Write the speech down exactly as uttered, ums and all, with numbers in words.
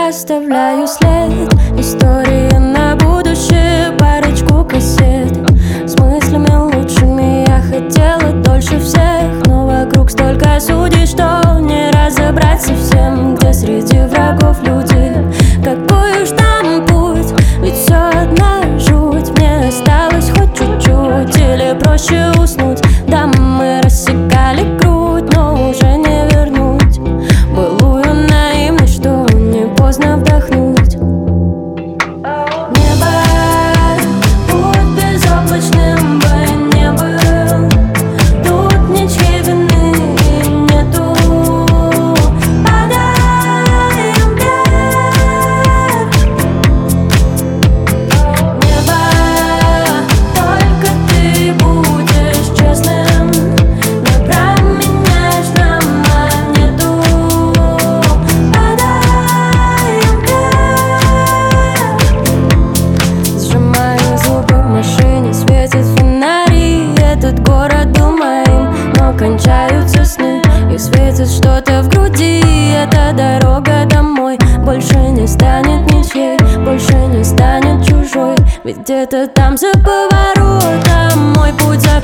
оставляю след. Истории на будущее, парочку кассет с мыслями лучшими. Я хотела дольше всех, но вокруг столько судей, что не разобрать совсем, где среди врагов люди. Какой уж там путь, ведь все одна жуть. Мне осталось хоть чуть-чуть, или проще уснуть. Да, мы рассекали грудь, но уже не вернуть былую наивность, что не поздно вдохнуть. Небо, путь безоблачным бы не был. Тут ничьей вины нету. Падаем вверх. Небо, только ты будешь честным. Не променяешь на монету. Падаем вверх. Сжимаю зубы в машине, светят фонари. Этот город был моим, но кончаются сны. И светит что-то в груди. Эта дорога домой больше не станет ничьей, больше не станет чужой. Ведь где-то там за поворотом мой путь за